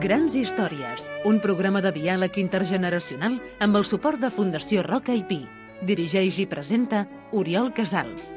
Grans històries, un programa de diàleg intergeneracional amb el suport de Fundació Roca i Pi. Dirigeix i presenta Oriol Casals.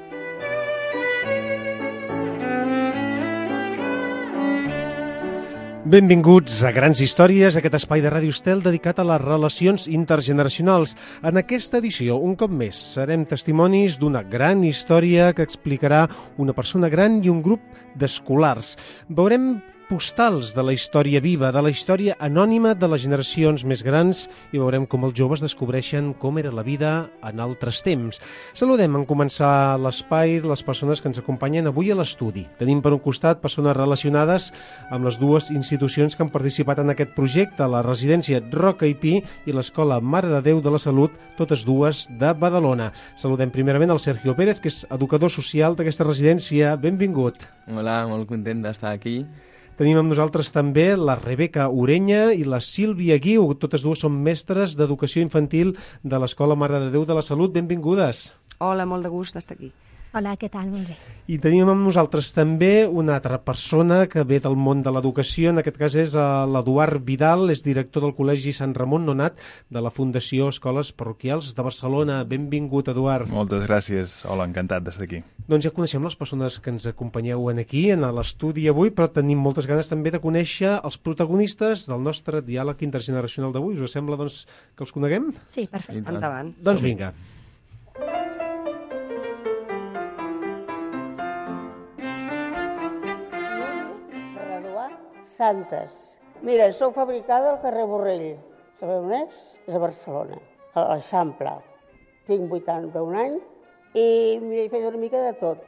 Benvinguts a Grans Històries, aquest espai de Ràdio Estel dedicat a les relacions intergeneracionals. En aquesta edició, un cop més, serem testimonis d'una gran història que explicarà una persona gran i un grup d'escolars. Veurem postals de la història viva, de la història anònima de les generacions més grans i veurem com els joves descobreixen com era la vida en altres temps. Saludem en començar l'espai les persones que ens acompanyen avui a l'estudi. Tenim per un costat persones relacionades amb les dues institucions que han participat en aquest projecte, la residència Roca i Pi i l'Escola Mare de Déu de la Salut, totes dues de Badalona. Saludem primerament el Sergio Pérez, que és educador social d'aquesta residència. Benvingut. Hola, molt content d'estar aquí. Tenim amb nosaltres també la Rebeca Orenya i la Sílvia Guiu. Totes dues són mestres d'educació infantil de l'Escola Mare de Déu de la Salut. Benvingudes. Hola, molt de gust d'estar aquí. Hola, què tal? Molt bé. I tenim amb nosaltres també una altra persona que ve del món de l'educació. En aquest cas és l'Eduard Vidal, és director del Col·legi Sant Ramon Nonat de la Fundació Escoles Parroquials de Barcelona. Benvingut, Eduard. Moltes gràcies. Hola, encantat d'estar aquí. Doncs ja coneixem les persones que ens acompanyeu aquí, en l'estudi avui, però tenim moltes ganes també de conèixer els protagonistes del nostre diàleg intergeneracional d'avui. Us sembla, doncs, que els coneguem? Sí, perfecte. Endavant. Doncs vinga. Santes. Mira, sóc fabricada al carrer Borrell. Sabeu on és? És a Barcelona, a l'Eixample. Tinc 81 anys i mira, he fet una mica de tot.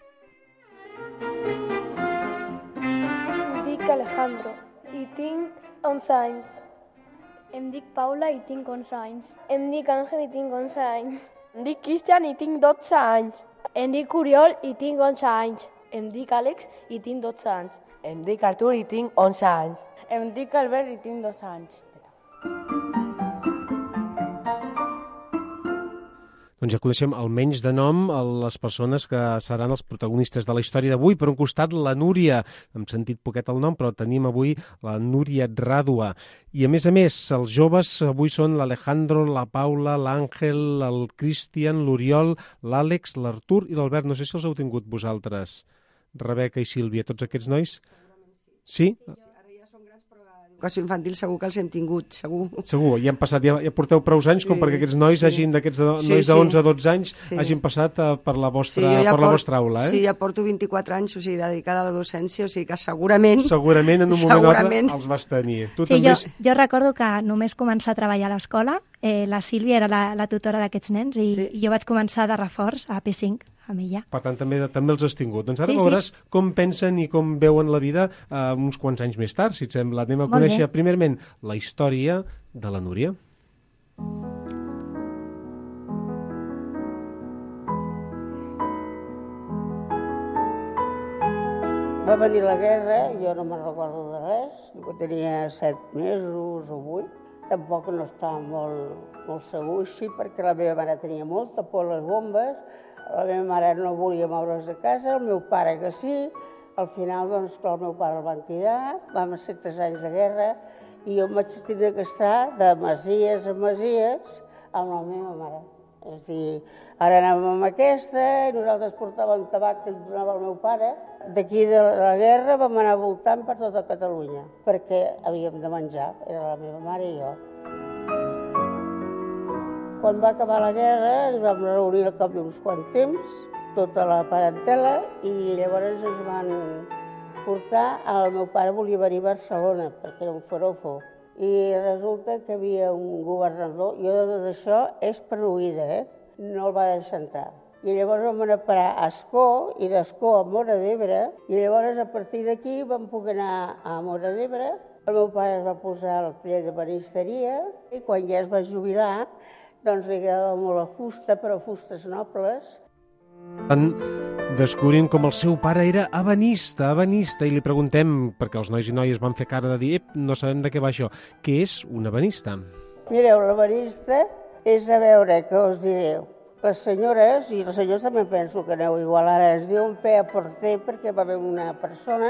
Em dic Alejandro i tinc 11 anys. Em dic Paula i tinc 11 anys. Em dic Àngel i tinc 11 anys. Em dic Cristian i tinc 12 anys. Em dic Oriol i tinc 11 anys. Em dic Àlex i tinc 12 anys. Em dic Artur i tinc 11 anys. Em dic Albert i tinc 2 anys. Doncs ja coneixem almenys de nom les persones que seran els protagonistes de la història d'avui. Per un costat, la Núria, hem sentit poquet el nom, però tenim avui la Núria Ràdua. I a més, els joves avui són l'Alejandro, la Paula, l'Àngel, el Cristian, l'Oriol, l'Àlex, l'Artur i l'Albert. No sé si els heu tingut vosaltres, Rebeca i Sílvia, tots aquests nois? Sí? Educació infantil segur que els hem tingut, segur. Segur, ja han passat, ja porteu prou anys com perquè aquests nois hagin, d'aquests nois de 11 a 12 anys, hagin passat per la vostra aula, eh? Sí, ja porto 24 anys, o sigui, dedicada a la docència, o sigui que segurament en un moment o altre els vas tenir. Tu sí, també... jo recordo que només començar a treballar a l'escola, la Sílvia era la tutora d'aquests nens i jo vaig començar de reforç a P5 amb ella. Per tant, també els has tingut. Doncs ara veuràs com pensen i com veuen la vida uns quants anys més tard, si et sembla. Anem a conèixer primerament la història de la Núria. Va venir la guerra, jo no me'n recordo de res, jo tenia 7 mesos o 8, tampoc no estava molt segur així, perquè la meva mare tenia molta por a les bombes, la meva mare no volia moure's de casa, el meu pare que sí, al final doncs el meu pare el van cridar, vam ser 3 anys de guerra i jo em vaig tenir que estar de masies a masies amb la meva mare. És a dir, ara anàvem amb aquesta i nosaltres portàvem tabac que ens donava el meu pare. D'aquí de la guerra vam anar voltant per tota Catalunya perquè havíem de menjar, era la meva mare i jo. Quan va acabar la guerra ens vam reunir al cap d'uns quants temps, tota la parentela, i llavors ens van portar, el meu pare volia venir a Barcelona perquè era un forofo, i resulta que hi havia un governador, jo d'això és per oïda, no el va deixar entrar. I llavors vam anar a parar a Ascó i d'Ascó a Móra d'Ebre, i llavors a partir d'aquí vam poder anar a Móra d'Ebre. El meu pare es va posar al taller de banisteria i quan ja es va jubilar, doncs li agradava molt la fusta, però fustes nobles. Descobrint com el seu pare era ebenista, i li preguntem, perquè els nois i noies van fer cara de dir no sabem de què va això, què és un ebenista? Mireu, l'ebenista és, a veure, què us diré, les senyores, i les senyors també penso que aneu igual, ara es diuen P a porter perquè va haver una persona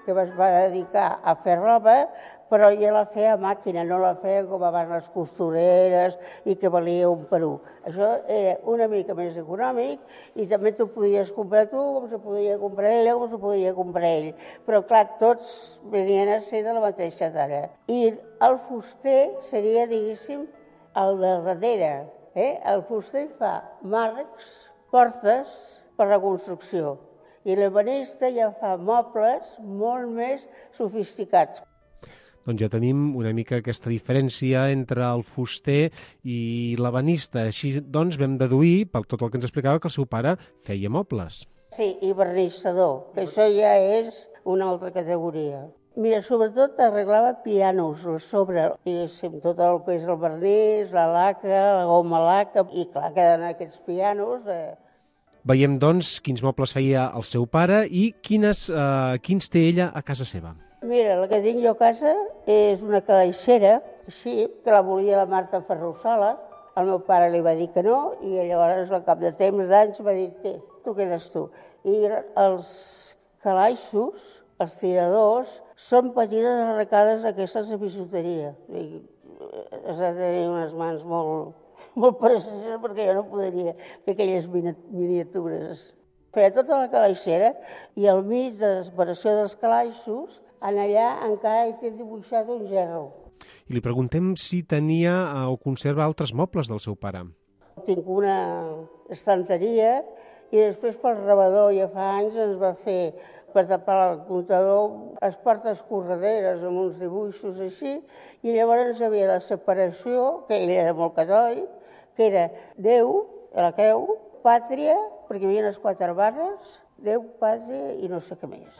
que es va dedicar a fer roba, però ja la feia a màquina, no la feia com abans les costureres i que valia un per un. Això era una mica més econòmic i també t'ho podies comprar tu, com se podia comprar ella, com se podia comprar ell. Però clar, tots venien a ser de la mateixa talla. I el fuster seria, diguéssim, el de darrere. El fuster fa marcs, portes per la construcció. I l'ebenista ja fa mobles molt més sofisticats. Doncs ja tenim una mica aquesta diferència entre el fuster i l'ebenista. Així doncs vam deduir, per tot el que ens explicava, que el seu pare feia mobles. Sí, i vernissador, que això ja és una altra categoria. Mira, sobretot arreglava pianos a sobre, diguéssim, tot el que és el vernís, la laca, la goma laca, i clar, queden aquests pianos. Veiem, doncs, quins mobles feia el seu pare i quins té ella a casa seva. Mira, la que tinc jo a casa és una calaixera, així, que la volia la Marta Ferrusola. El meu pare li va dir que no, i llavors al cap de temps d'anys va dir, tu quedes tu. I els calaixos, els tiradors, són petites arracades d'aquestes de bisuteria. Has de tenir unes mans molt precises perquè jo no podria fer aquelles miniatures. Feia tota la calaixera i al mig de la separació dels calaixos en allà encara he dibuixat un gerro. I li preguntem si tenia o conserva altres mobles del seu pare. Tinc una estanteria i després pel rebedor ja fa anys ens va fer per tapar el comptador les portes correderes amb uns dibuixos així i llavors hi havia la separació, que ell era molt catòlic, que era Déu, la creu, pàtria, perquè hi havia les 4 barres, Déu, pàtria i no sé què més.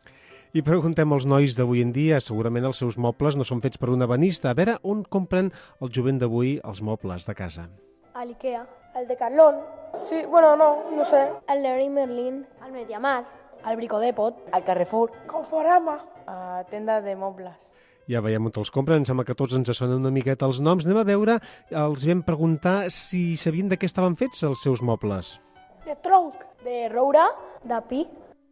I preguntem als nois d'avui en dia, segurament els seus mobles no són fets per un ebenista. A veure on compren el jovent d'avui els mobles de casa. A l'Ikea. Al Decathlon. Sí, bueno, no sé. Al Leroy Merlin. Al Mediamar. Al Brico Depot. Al Carrefour. Conforama. A tenda de mobles. Ja veiem on els compren, em sembla que tots ens sonen una miqueta els noms. Anem a veure, els vam preguntar si sabien de què estaven fets els seus mobles. De tronc. De roure. De pi.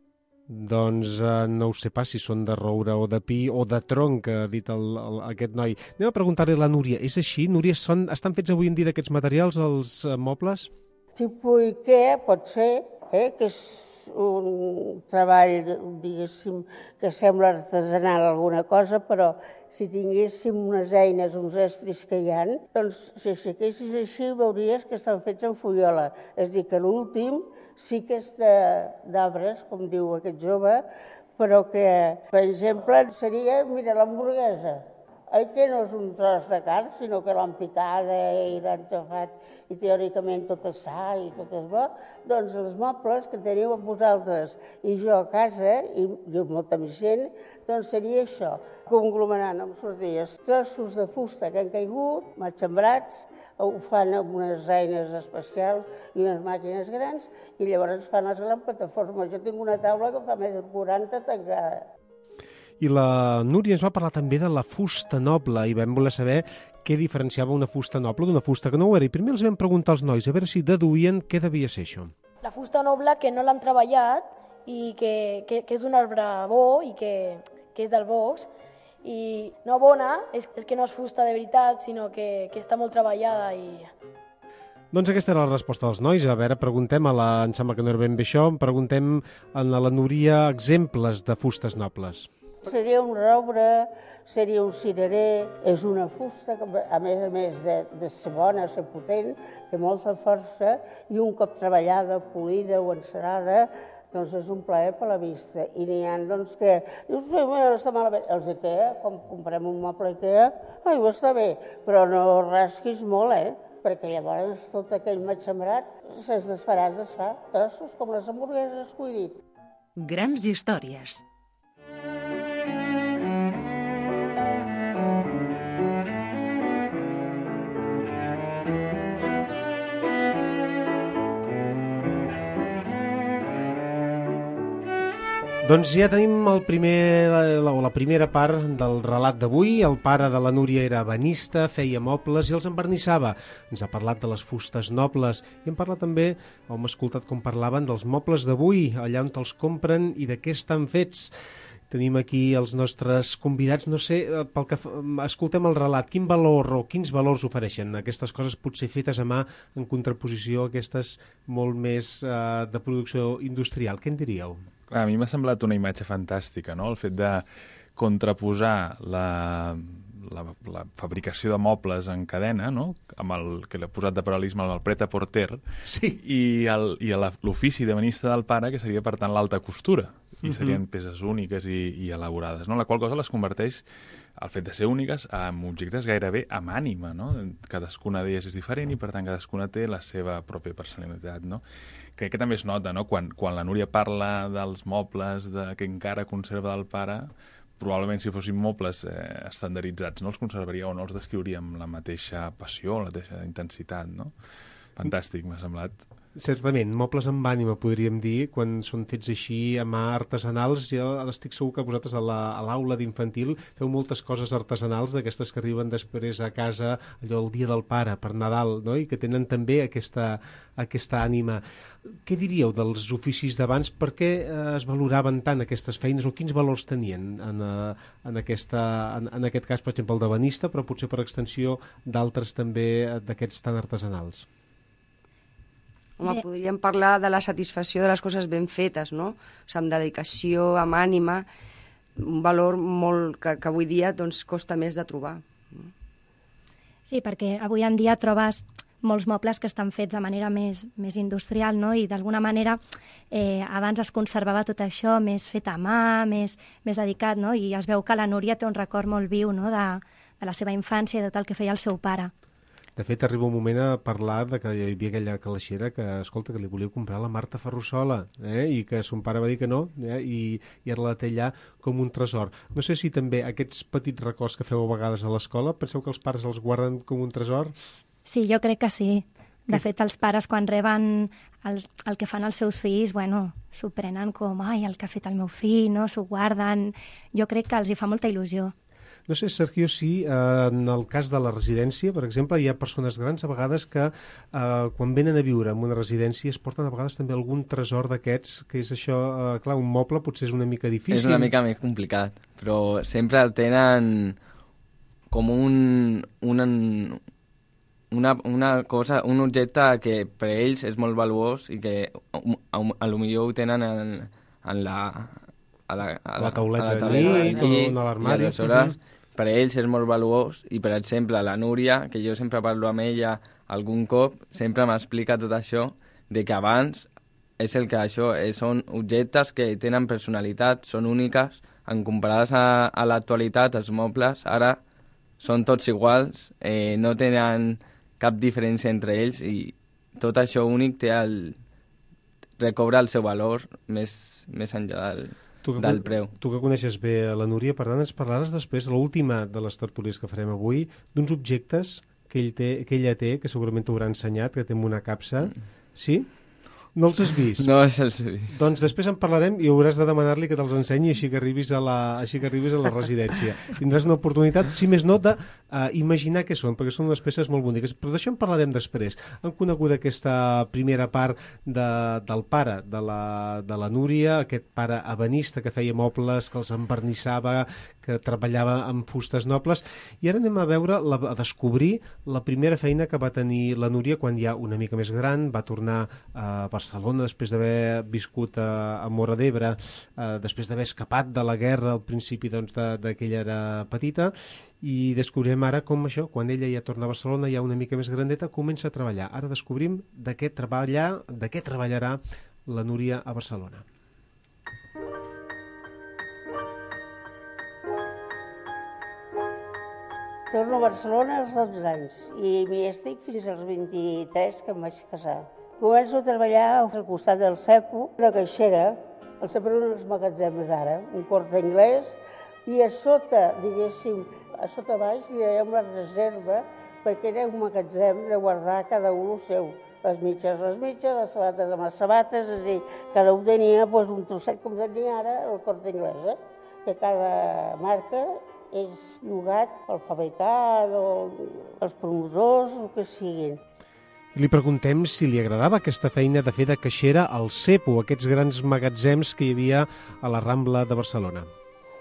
Doncs no ho sé pas si són de roure o de pi o de tronc, que ha dit aquest noi. Anem a preguntar-li a la Núria. És així? Núria, estan fets avui en dia d'aquests materials, els mobles? Tipus Ikea pot ser, que és un treball, diguéssim, que sembla artesanal alguna cosa, però si tinguéssim unes eines, uns estris que hi ha, doncs si aixequessis així veuries que estan fets en fullola. És a dir, que l'últim sí que és d'arbres, com diu aquest jove, però que, per exemple, seria, mira, l'hamburguesa. Que no és un tros de carn, sinó que l'han picada i l'han xafat i teòricament tot és sa i tot és bo, doncs els mobles que teniu a vosaltres i jo a casa, i molta més gent, doncs seria això, conglomerant amb sorties, trossos de fusta que han caigut, matxembrats, ho fan amb unes eines especials i unes màquines grans i llavors fan les grans plataformes. Jo tinc una taula que fa més de 40 tancada. I la Núria ens va parlar també de la fusta noble i vam voler saber què diferenciava una fusta noble d'una fusta que no ho era. I primer els vam preguntar als nois a veure si deduïen què devia ser això. La fusta noble que no l'han treballat i que és d'un arbre bo i que és del bosc. I no bona és que no és fusta de veritat, sinó que està molt treballada. Doncs aquesta era la resposta dels nois. A veure, preguntem em sembla que no era ben bé això, preguntem a la Núria exemples de fustes nobles. Seria un roure, seria un cirerer, és una fusta que a més de ser bona, ser potent, té molta força i un cop treballada, polida o encerada, doncs és un plaer per la vista. I n'hi ha doncs que dius, no està malament. Els Ikea, quan comprem un moble Ikea, està bé, però no rasquis molt, perquè llavors tot aquell matxembrat es desfarà, trossos com les hamburgueses, que ho he dit. Grans històries. Doncs ja tenim la primera part del relat d'avui. El pare de la Núria era ebenista, feia mobles i els envernissava. Ens ha parlat de les fustes nobles i hem parlat també, hem escoltat com parlaven dels mobles d'avui, allà on els compren i de què estan fets. Tenim aquí els nostres convidats. No sé, pel que escoltem el relat, quin valor o quins valors ofereixen aquestes coses potser fetes a mà en contraposició a aquestes molt més de producció industrial? Què en diríeu? A mi m'ha semblat una imatge fantàstica, no? El fet de contraposar la fabricació de mobles en cadena, no? Amb el que l'he posat de paral·lelisme amb el pret-a-porter, sí. i l'ofici d'ebenista del pare, que seria, per tant, l'alta costura, i serien peces úniques i elaborades, no? La qual cosa les converteix, el fet de ser úniques, en objectes gairebé amb ànima, no? Cadascuna d'elles és diferent i, per tant, cadascuna té la seva pròpia personalitat, no? Crec que també es nota, no? Quan la Núria parla dels mobles que encara conserva del pare, probablement si fossin mobles estandarditzats no els conservaria o no els descriuria amb la mateixa passió, la mateixa intensitat, no? Fantàstic, m'ha semblat. Certament, mobles amb ànima, podríem dir, quan són fets així a mà artesanals. Jo estic segur que vosaltres a l'aula d'infantil feu moltes coses artesanals d'aquestes que arriben després a casa, allò el dia del pare, per Nadal, no? I que tenen també aquesta ànima. Què diríeu dels oficis d'abans? Per què es valoraven tant aquestes feines o quins valors tenien en aquest cas, per exemple, el d'ebenista, però potser per extensió d'altres també d'aquests tan artesanals? Home, podríem parlar de la satisfacció de les coses ben fetes, no? O sigui, amb dedicació, amb ànima, un valor molt que avui dia doncs, costa més de trobar. Sí, perquè avui en dia trobes molts mobles que estan fets de manera més industrial, no? I d'alguna manera abans es conservava tot això més fet a mà, més dedicat, no? I es veu que la Núria té un record molt viu, no? de la seva infància i de tot el que feia el seu pare. De fet, arriba un moment a parlar de que hi havia aquella calaixera que, escolta, que li volia comprar la Marta Ferrusola, i que son pare va dir que no, i ara la té allà com un tresor. No sé si també aquests petits records que feu a vegades a l'escola, penseu que els pares els guarden com un tresor? Sí, jo crec que sí. De fet, els pares, quan reben el que fan els seus fills, bueno, s'ho prenen com, ai, el que ha fet el meu fill, no? S'ho guarden. Jo crec que els hi fa molta il·lusió. No sé, Sergio, si en el cas de la residència, per exemple, hi ha persones grans a vegades que quan venen a viure en una residència es porten a vegades també algun tresor d'aquests, que és això, clar, un moble potser és una mica difícil. És una mica més complicat, però sempre el tenen com una cosa, un objecte que per ells és molt valuós i que potser ho tenen a la tauleta de nit o a l'armari. I aleshores, per ells és molt valuós i, per exemple, la Núria, que jo sempre parlo amb ella algun cop, sempre m'explica tot això, de que abans és el que això són objectes que tenen personalitat, són úniques, en comparades a l'actualitat, els mobles ara són tots iguals, no tenen cap diferència entre ells i tot això únic recobra el seu valor més enllà del preu. Tu que coneixes bé la Núria, per tant, ens parlaràs després, l'última de les tertúlies que farem avui, d'uns objectes que ella té, que segurament t'haurà ensenyat, que té en una capsa. Sí? No els has vist? No els he vist. Doncs després en parlarem i hauràs de demanar-li que te'ls ensenyi així que arribis a la residència. Tindràs una oportunitat, si més no, d'imaginar què són, perquè són unes peces molt boniques. Però d'això en parlarem després. Hem conegut aquesta primera part del pare de la Núria, aquest pare ebenista que feia mobles, que els envernissava, que treballava amb fustes nobles. I ara anem a descobrir la primera feina que va tenir la Núria quan ja una mica més gran, va tornar a Barcelona després d'haver viscut a Móra d'Ebre, després d'haver escapat de la guerra al principi que ella era petita, i descobrirem ara com això, quan ella ja torna a Barcelona, ja una mica més grandeta, comença a treballar. Ara descobrim de què treballarà la Núria a Barcelona. Torno a Barcelona als 12 anys i m'hi estic fins als 23 que em vaig casar. Començo a treballar al costat del CEPU, de caixera. El CEPU era uns magatzems ara, un Corte Inglés, i a sota, diguéssim, a sota baix hi havia una reserva perquè era un magatzem de guardar cada un el seu. Les mitges, les sabates amb les sabates, és a dir, cada un tenia un trosset com tenia ara el Corte Inglés, que cada marca és llogat pel fabricant o els promotors, el que siguin. I li preguntem si li agradava aquesta feina de fer de caixera al CEPU, aquests grans magatzems que hi havia a la Rambla de Barcelona.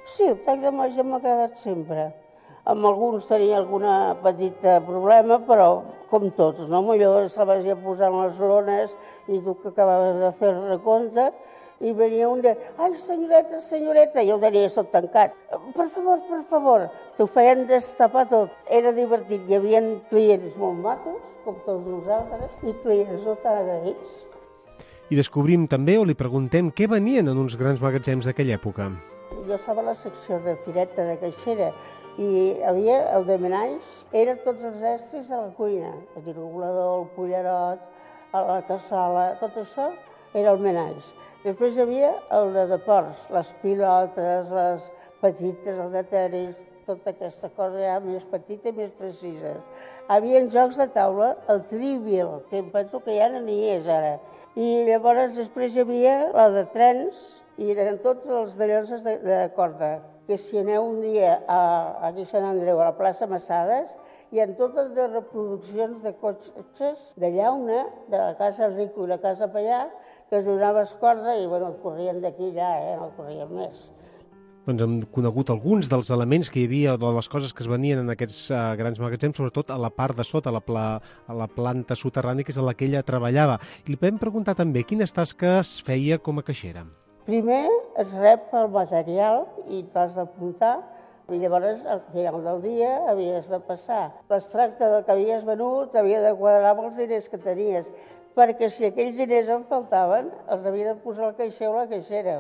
Sí, el tec de màgia m'ha agradat sempre. Amb alguns tenia alguna petita problema, però com tots, no? Millor estaves ja posant les lones i tu que acabaves de fer el recompte i venia un de, ai, senyoreta, senyoreta, i el tenia tot tancat. Per favor, t'ho feien destapar tot. Era divertit, hi havia clients molt macos, com tots nosaltres, i clients no tan agraïts. I descobrim també, o li preguntem, què venien en uns grans magatzems d'aquella època. Jo estava a la secció de fireta, de caixera, i havia el de menalls, eren tots els estris de la cuina, el regulador, el cullerot, la cassola, tot això era el menalls. Després hi havia el de deports, les pilotes, les petites, els de tenis, tota aquesta cosa ja més petita i més precisa. Hi havia jocs de taula, el Trivial, que em penso que ja no n'hi és ara. I llavors després hi havia la de trens, i eren tots els de lloses de corda, que si aneu un dia a Sant Andreu, a la plaça Massades, hi ha totes les reproduccions de cotxes de llauna, de la casa Rico i la casa Pallà, que es donaves corda i, bueno, corrien d'aquí ja, no corrien més. Doncs hem conegut alguns dels elements que hi havia, o de les coses que es venien en aquests grans magatzems, sobretot a la part de sota, a la planta soterrània, que és a la que ella treballava. I li vam preguntar també quines tasques feia com a caixera. Primer es rep el material i t'has d'apuntar, i llavors al final del dia havies de passar l'extracte del que havies venut, havia de quadrar amb els diners que tenies, perquè si aquells diners em faltaven, els havia de posar al caixer o la caixera.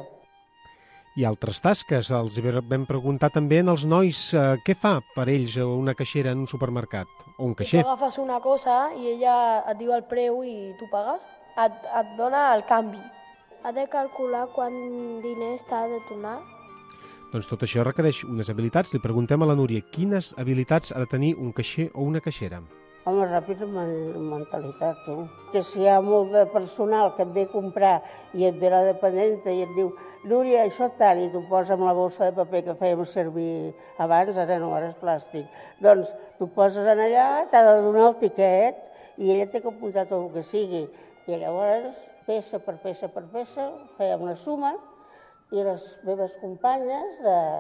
I altres tasques, els vam preguntar també als nois què fa per ells una caixera en un supermercat, o un caixer. Tu agafes una cosa i ella et diu el preu i tu pagues, et dona el canvi. Ha de calcular quant diners t'ha de tornar. Doncs tot això requereix unes habilitats. Li preguntem a la Núria quines habilitats ha de tenir un caixer o una caixera. Home, ràpid amb mentalitat, tu. Que si hi ha molt de personal que et ve a comprar i et ve la dependenta i et diu Núria, això tant, i t'ho posa amb la bossa de paper que fèiem servir abans, ara no, ara és plàstic. Doncs t'ho poses en allà, t'ha de donar el tiquet i ella té que apuntar tot el que sigui. I llavors, peça per peça, fèiem una suma i les meves companyes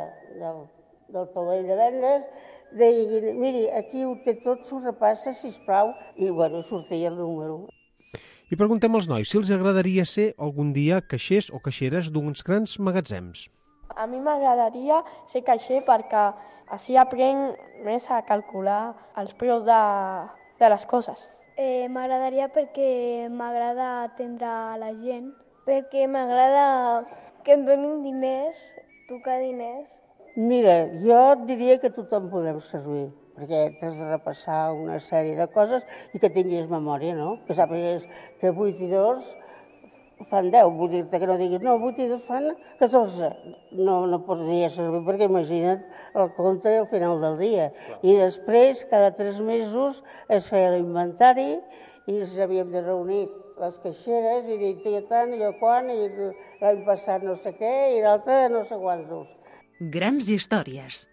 del taulell de vendes deien, miri, aquí ho té tot, s'ho repassa, sisplau, i bueno, sortia el número. I preguntem als nois si els agradaria ser algun dia caixers o caixeres d'uns grans magatzems. A mi m'agradaria ser caixer perquè així aprenc més a calcular els preus de les coses. M'agradaria perquè m'agrada atendre la gent, perquè m'agrada que em donin diners, tocar diners. Mira, jo et diria que tothom podem servir, perquè t'has de repassar una sèrie de coses i que tinguis memòria, no? Que sàpigues que 8 i 2 fan 10, vull dir-te que no diguis, no, 8 i 2 fan 14. No podria servir perquè imagina't el compte al final del dia. I després, cada 3 mesos, es feia l'inventari i ens havíem de reunir les caixeres i dir, jo tant, jo quan, i l'any passat no sé què, i l'altre no sé quantos. Grans històries.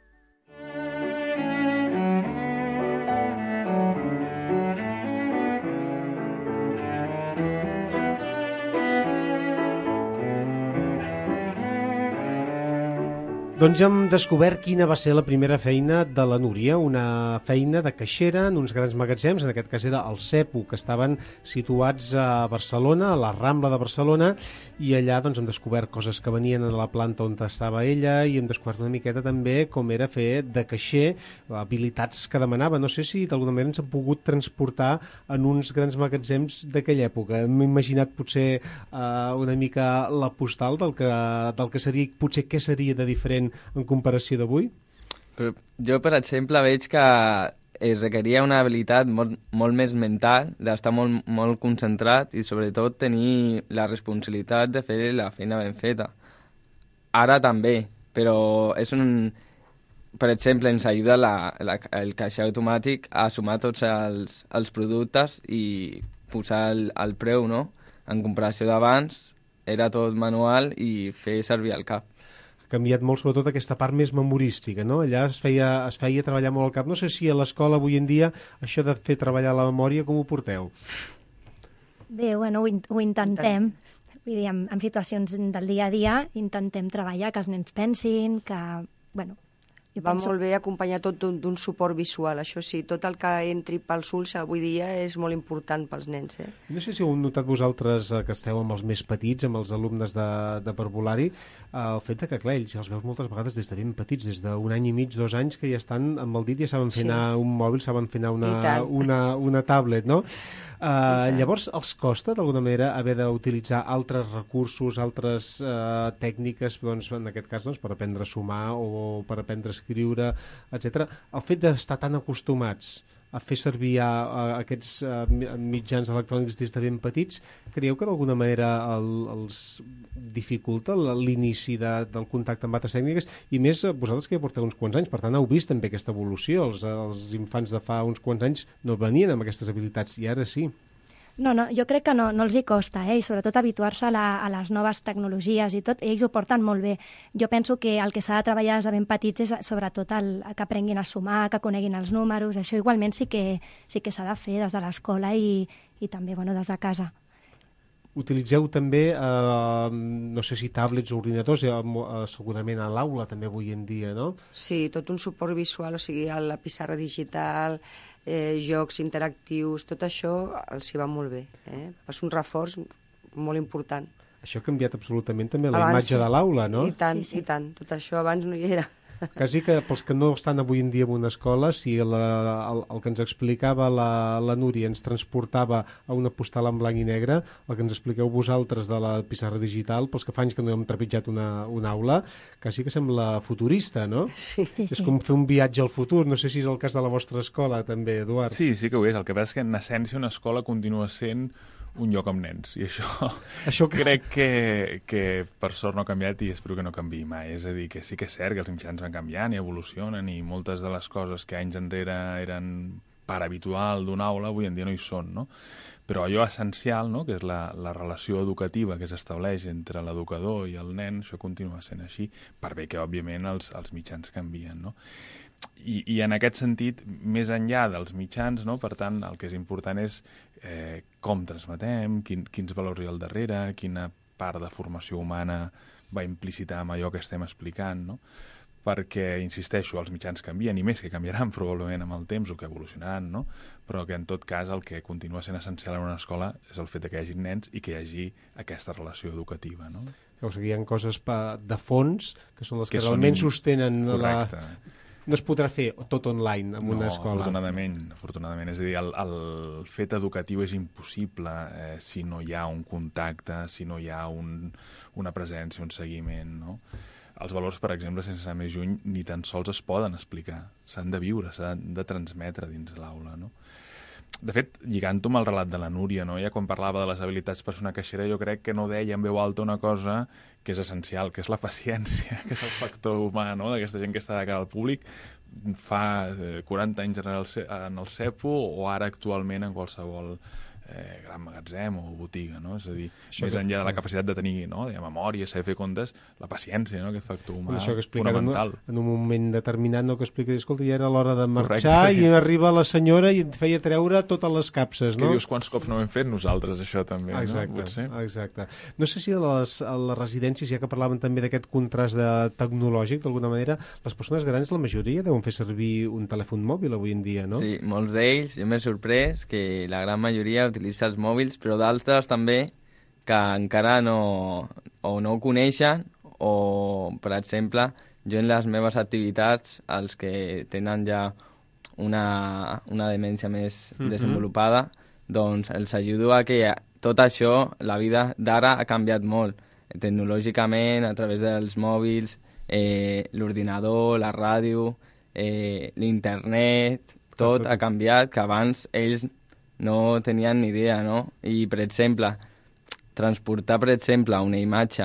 Doncs ja hem descobert quina va ser la primera feina de la Núria, una feina de caixera en uns grans magatzems, en aquest cas era el Cepo, que estaven situats a Barcelona, a la Rambla de Barcelona, i allà doncs, hem descobert coses que venien a la planta on estava ella i hem descobert una miqueta també com era fer de caixer, habilitats que demanava. No sé si d'alguna manera ens han pogut transportar en uns grans magatzems d'aquella època. Hem imaginat potser una mica la postal del que seria, potser què seria de diferent en comparació d'avui? Jo, per exemple, veig que es requeria una habilitat molt més mental, d'estar molt concentrat i sobretot tenir la responsabilitat de fer la feina ben feta. Ara també, però és per exemple, ens ajuda el caixer automàtic a sumar tots els productes i posar el preu, no? En comparació d'abans, era tot manual i fer servir el cap. Ha canviat molt, sobretot, aquesta part més memorística, no? Allà es feia treballar molt el cap. No sé si a l'escola avui en dia això de fer treballar la memòria, com ho porteu? Bé, bueno, ho intentem. Vull dir, en situacions del dia a dia intentem treballar, que els nens pensin, que, bueno... Va molt bé acompanyar tot d'un suport visual, això sí, tot el que entri pels ulls avui dia és molt important pels nens. No sé si heu notat vosaltres que esteu amb els més petits, amb els alumnes de parvulari, el fet que, clar, ells els veus moltes vegades des de ben petits, des d'un any i mig, 2 anys, que ja estan amb el dit, ja saben fer anar un mòbil, saben fer anar una tablet, no? Llavors, els costa, d'alguna manera, haver d'utilitzar altres recursos, altres tècniques, doncs, en aquest cas, doncs, per aprendre a sumar o per aprendre a escriure, etc. El fet d'estar tan acostumats a fer servir aquests mitjans electrònics des de ben petits, creieu que d'alguna manera els dificulta l'inici del contacte amb altres tècniques? I més, vosaltres que ja porteu uns quants anys, per tant heu vist també aquesta evolució. Els infants de fa uns quants anys no venien amb aquestes habilitats i ara sí. No, jo crec que no els hi costa, i sobretot habituar-se a les noves tecnologies i tot, ells ho porten molt bé. Jo penso que el que s'ha de treballar des de ben petits és sobretot que aprenguin a sumar, que coneguin els números, això igualment sí que s'ha de fer des de l'escola i també des de casa. Utilitzeu també, no sé si tablets o ordinadors, segurament a l'aula també avui en dia, no? Sí, tot un suport visual, o sigui, la pissarra digital, jocs interactius, tot això els hi va molt bé. És un reforç molt important. Això ha canviat absolutament també la imatge de l'aula, no? I tant, i tant. Tot això abans no hi era. Quasi que pels que no estan avui en dia en una escola, si el que ens explicava la Núria ens transportava a una postal en blanc i negre, el que ens expliqueu vosaltres de la pissarra digital, pels que fa anys que no hem trepitjat una aula, quasi que sembla futurista, no? Sí. És com fer un viatge al futur. No sé si és el cas de la vostra escola, també, Eduard. Sí que ho és. El que passa és que, en essència, una escola continua sent un lloc amb nens, i això crec que per sort no ha canviat i espero que no canviï mai. És a dir, que sí que és cert que els mitjans van canviant i evolucionen i moltes de les coses que anys enrere eren part habitual d'una aula avui en dia no hi són, no? Però allò essencial, no?, que és la relació educativa que s'estableix entre l'educador i el nen, això continua sent així, per bé que, òbviament, els mitjans canvien, no? I en aquest sentit, més enllà dels mitjans, no?, per tant, el que és important és com transmetem, quins valors hi ha al darrere, quina part de formació humana va implicitar amb allò que estem explicant, no? Perquè, insisteixo, els mitjans canvien, i més que canviaran probablement amb el temps o que evolucionaran, no? Però que en tot cas el que continua sent essencial en una escola és el fet que hi hagi nens i que hi hagi aquesta relació educativa, no? O sigui, hi ha coses de fons que són les que realment sostenen correcte. No es podrà fer tot online en una escola. Afortunadament. És a dir, el fet educatiu és impossible si no hi ha un contacte, si no hi ha una presència, un seguiment, no? Els valors, per exemple, sense anar més lluny, ni tan sols es poden explicar. S'han de viure, s'han de transmetre dins de l'aula, no? De fet, lligant-ho amb el relat de la Núria, no? Ja quan parlava de les habilitats per ser una caixera, jo crec que no deia en veu alta una cosa que és essencial, que és la paciència, que és el factor humà, no?, d'aquesta gent que està de cara al públic fa 40 anys en el CEPU o ara actualment en qualsevol gran magatzem o botiga, no? És a dir, més enllà de la capacitat de tenir, no?, de memòria, saber fer comptes, la paciència, no?, aquest factor humà fonamental. En un moment determinat, no?, que explica, escolta, ja era l'hora de marxar. Correcte. I arriba la senyora i et feia treure totes les capses, no? Que dius, quants cops no hem fet nosaltres, això també, exacte, no? Potser. Exacte. No sé si a les residències, ja que parlaven també d'aquest contrast tecnològic, d'alguna manera, les persones grans, la majoria, deuen fer servir un telèfon mòbil avui en dia, no? Sí, molts d'ells, jo m'he sorprès que la gran majoria utilitza els mòbils, però d'altres també que encara no ho coneixen o, per exemple, jo en les meves activitats, els que tenen ja una demència més desenvolupada, doncs els ajudo a que tot això, la vida d'ara ha canviat molt, tecnològicament, a través dels mòbils, l'ordinador, la ràdio, l'internet, tot ha canviat, que abans ells no tenien ni idea, no? I, per exemple, transportar, per exemple, una imatge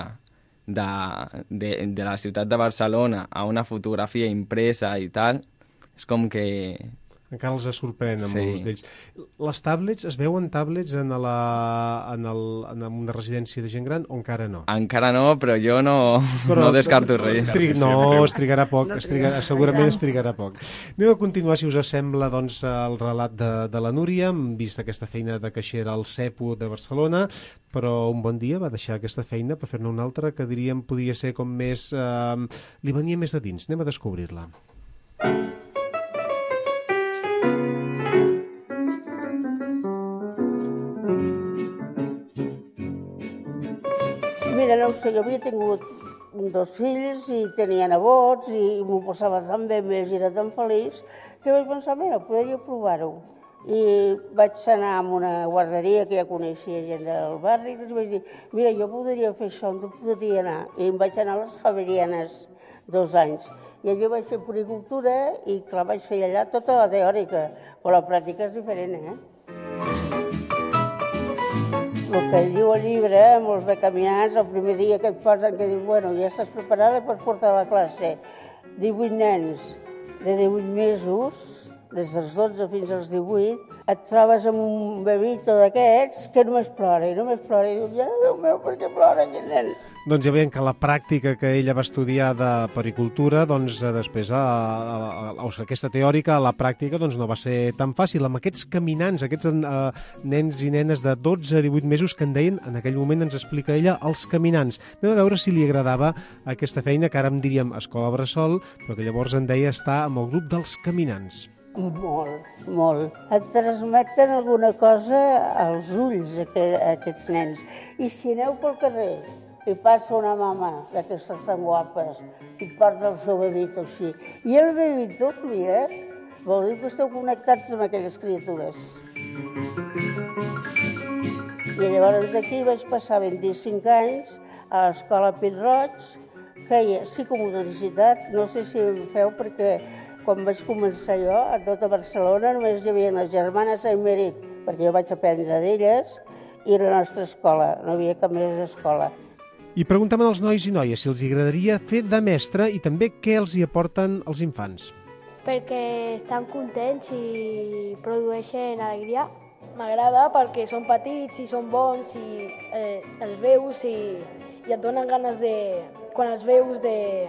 de la ciutat de Barcelona a una fotografia impresa i tal, és com que Encara els sorprenen Sí. molts d'ells. Les tablets, es veuen tablets en una residència de gent gran o encara no? Encara no, però jo no descarto res. Es trigarà poc, segurament es trigarà poc. Anem a continuar, si us sembla, doncs, el relat de la Núria. Hem vist aquesta feina de caixera al CEPU de Barcelona, però un bon dia va deixar aquesta feina per fer-ne una altra que diríem podia ser com més... li venia més de dins. Anem a descobrir-la. Mira, no ho sé, jo havia tingut 2 fills i tenia nebots i m'ho passava tan bé, m'he girat tan feliç, que vaig pensar, mira, podria provar-ho. I vaig anar a una guarderia que ja coneixia gent del barri i els vaig dir, mira, jo podria fer això, on podria anar? I em vaig anar a les Javerianes 2 anys. I allà vaig fer puricultura i, clar, vaig fer allà tota la teòrica, però la pràctica és diferent, El que diu el llibre, molts de caminants, el primer dia que et posen, que diu, bueno, ja estàs preparada per portar a la classe 18 nens de 18 mesos, des dels 12 fins als 18, et trobes amb un bebito d'aquests que només plora, i diu, ja, Déu meu, per què plora aquest nen? Doncs ja veiem que la pràctica que ella va estudiar de pericultura, doncs després, aquesta teòrica, la pràctica, doncs no va ser tan fàcil. Amb aquests caminants, aquests nens i nenes de 12 a 18 mesos que en deien, en aquell moment ens explica ella, els caminants. Anem a veure si li agradava aquesta feina, que ara en diríem escola bressol, però que llavors en deia estar amb el grup dels caminants. Molt, molt. Et transmeten alguna cosa als ulls, aquests nens. I si aneu pel carrer i passa una mama d'aquestes tan guapes i porta el seu bebito així, i el bebito et mira, vol dir que esteu connectats amb aquelles criatures. I llavors d'aquí vaig passar 25 anys a l'escola Pit-roig, feia psicomotricitat, no sé si ho feu perquè quan vaig començar jo, a tota Barcelona només hi havia les germanes Aymeric, perquè jo vaig aprendre d'elles, i la nostra escola, no hi havia cap més escola. I preguntem als nois i noies si els agradaria fer de mestre i també què els hi aporten els infants. Perquè estan contents i produeixen alegria. M'agrada perquè són petits i són bons i els veus i et donen ganes de... quan els veus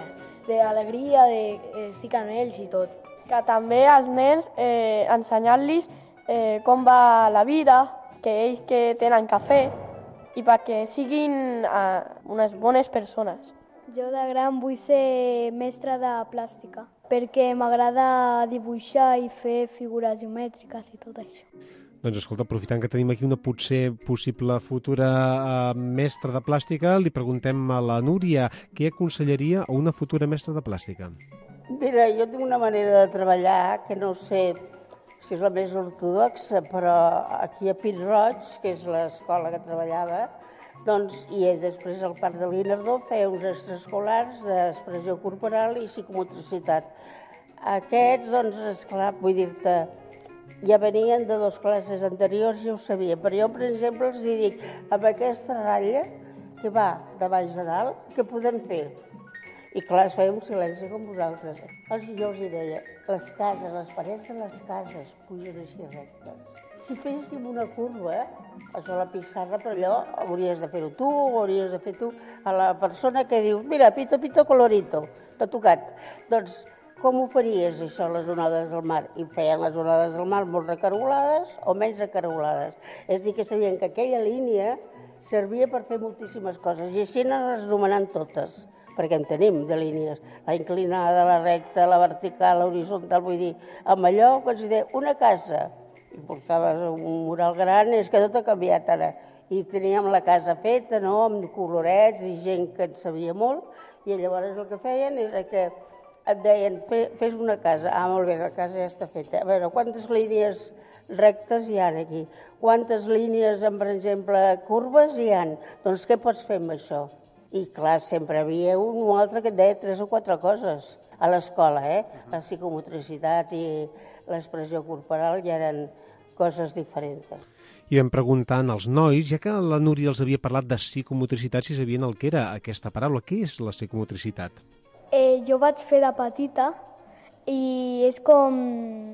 d'alegria, estic amb ells i tot. Que també als nens ensenyar-los com va la vida, que ells que tenen que fer i perquè siguin unes bones persones. Jo de gran vull ser mestre de plàstica perquè m'agrada dibuixar i fer figures geomètriques i tot això. Doncs escolta, aprofitant que tenim aquí una potser possible futura mestra de plàstica, li preguntem a la Núria què aconsellaria a una futura mestra de plàstica. Mira, jo tinc una manera de treballar que no sé si és la més ortodoxa, però aquí a Pit-roig, que és l'escola que treballava, doncs, i després al Parc de Guinardó feia uns extraescolars d'expressió corporal i psicomotricitat. Aquests, doncs, esclar, vull dir-te, ja venien de 2 classes anteriors, ja ho sabia, però jo, per exemple, els dic, amb aquesta ratlla que va de baix a dalt, què podem fer? I clar, es feia un silenci com vosaltres. Jo els deia, les cases, les parets de les cases pugen així rectes. Si féssim una curva, això a la pissarra, però allò hauries de fer-ho tu, o hauries de fer tu a la persona que diu, mira, pito, pito, colorito, t'ha tocat. Doncs, com ho faries, això, les onades del mar? I feien les onades del mar molt recargolades o menys recargolades. És a dir, que sabien que aquella línia servia per fer moltíssimes coses, i així les anomenant totes, perquè en tenim de línies, la inclinada, la recta, la vertical, la horitzontal, vull dir, amb allò, quan s'hi deia una casa, i portaves un mural gran, és que tot ha canviat ara. I teníem la casa feta, no?, amb colorets i gent que en sabia molt, i llavors el que feien era que et deien, fes una casa. Ah, molt bé, la casa ja està feta. A veure, quantes línies rectes hi ha aquí? Quantes línies, per exemple, curves hi ha? Doncs què pots fer amb això? I clar, sempre havia un o altre que et deia 3 o 4 coses a l'escola, La psicomotricitat i l'expressió corporal ja eren coses diferents. I vam preguntant als nois, ja que la Núria els havia parlat de psicomotricitat, si sabien el que era aquesta paraula. Què és la psicomotricitat? Jo vaig fer de petita i és com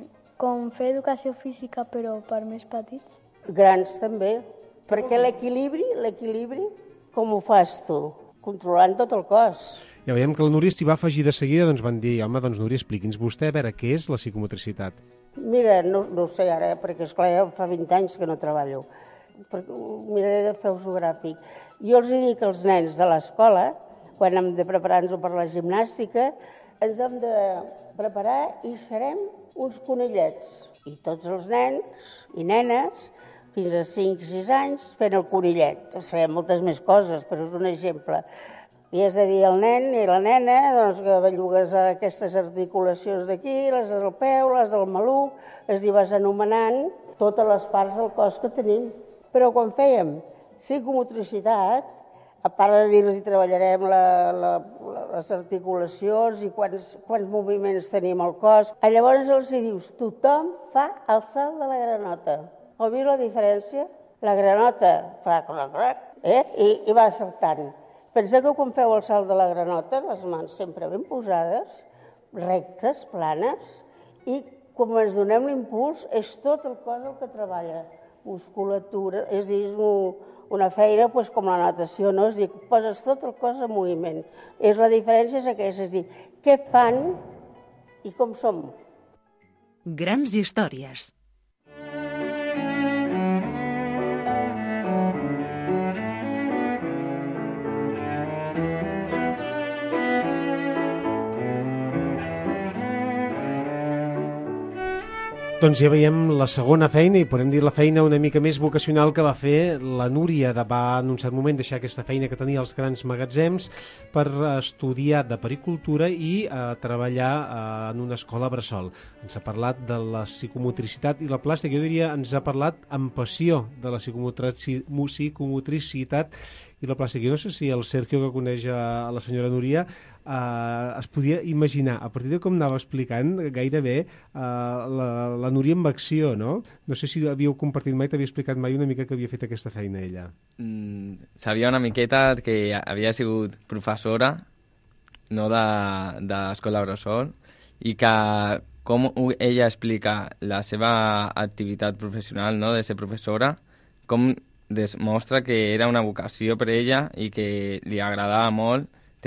Com fer educació física però per més petits. Grans també, perquè l'equilibri, com ho fas tu? Controlant tot el cos. Ja veiem que la Núria s'hi va afegir de seguida, doncs van dir, home, doncs Núria, expliqui'ns vostè, a veure, què és la psicomotricitat? Mira, no ho sé ara, perquè esclar, ja fa 20 anys que no treballo. Miraré de fer usogràfic. Jo els dic als nens de l'escola, quan hem de preparar-nos per la gimnàstica, ens hem de preparar i serem uns conillets. I tots els nens i nenes, fins a 5-6 anys, fent el conillet. Sabem moltes més coses, però és un exemple. I has de dir al nen i la nena doncs, que bellugues aquestes articulacions d'aquí, les del peu, les del maluc, és a dir, vas anomenant totes les parts del cos que tenim. Però quan fèiem psicomotricitat, a part de dir-los i treballarem les articulacions i quants moviments tenim al cos, llavors els dius, tothom fa el salt de la granota. Heu vist la diferència? La granota fa i va saltant. Penseu que quan feu el salt de la granota, les mans sempre ben posades, rectes, planes, i quan ens donem l'impuls és tot el cos el que treballa. Musculatura, és a dir, una feina com la natació, no? És a dir, poses tot el cos en moviment. La diferència és aquesta, és a dir, què fan i com som. Grans històries. Doncs ja veiem la segona feina, i podem dir la feina una mica més vocacional que va fer la Núria. Va en un cert moment deixar aquesta feina que tenia als grans magatzems per estudiar de pericultura i treballar en una escola bressol. Ens ha parlat de la psicomotricitat i la plàstica. Jo diria, ens ha parlat amb passió de la psicomotricitat i la plàstica. Jo no sé si el Sergio, que coneix a la senyora Núria, es podia imaginar, a partir de com anava explicant, gairebé la Núria amb acció, no? No sé si havíeu compartit mai, t'havia explicat mai una mica que havia fet aquesta feina ella. Sabia una miqueta que havia sigut professora, no d'escola bressol, i que com ella explica la seva activitat professional, no?, de ser professora, com demostra que era una vocació per ella i que li agradava molt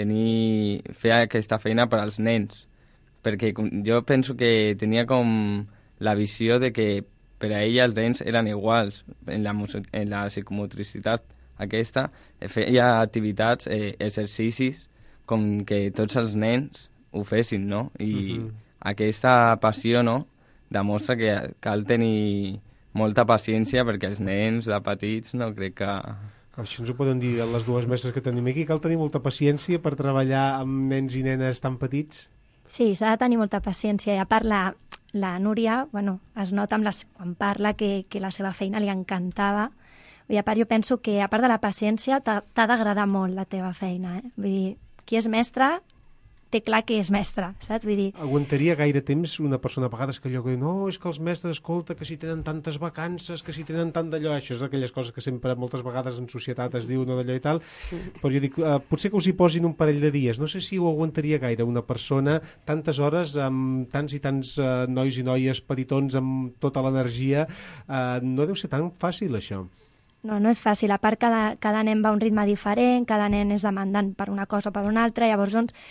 fer aquesta feina per als nens, perquè jo penso que tenia com la visió de que per a ella els nens eren iguals en la psicomotricitat aquesta, feia activitats, exercicis com que tots els nens ho fessin, no? I aquesta passió, no?, demostra que cal tenir molta paciència perquè els nens de petits no crec que... Això ens ho poden dir les dues mestres que tenim aquí. Cal tenir molta paciència per treballar amb nens i nenes tan petits? Sí, s'ha de tenir molta paciència. I a part, la Núria, es nota quan parla que la seva feina li encantava. I a part, jo penso que, a part de la paciència, t'ha d'agradar molt la teva feina. Vull dir, qui és mestre té clar que és mestre, saps? Vull dir... Aguantaria gaire temps una persona a vegades que allò que diu, no, és que els mestres, escolta, que si tenen tantes vacances, que si tenen tant d'allò, això és aquelles coses que sempre moltes vegades en societat es diu, no d'allò i tal, sí. Però jo dic, potser que us hi posin un parell de dies, no sé si ho aguantaria gaire una persona tantes hores amb tants i tants nois i noies petitons amb tota l'energia, no deu ser tan fàcil això. No és fàcil. A part, cada nen va a un ritme diferent, cada nen és demandant per una cosa o per una altra, llavors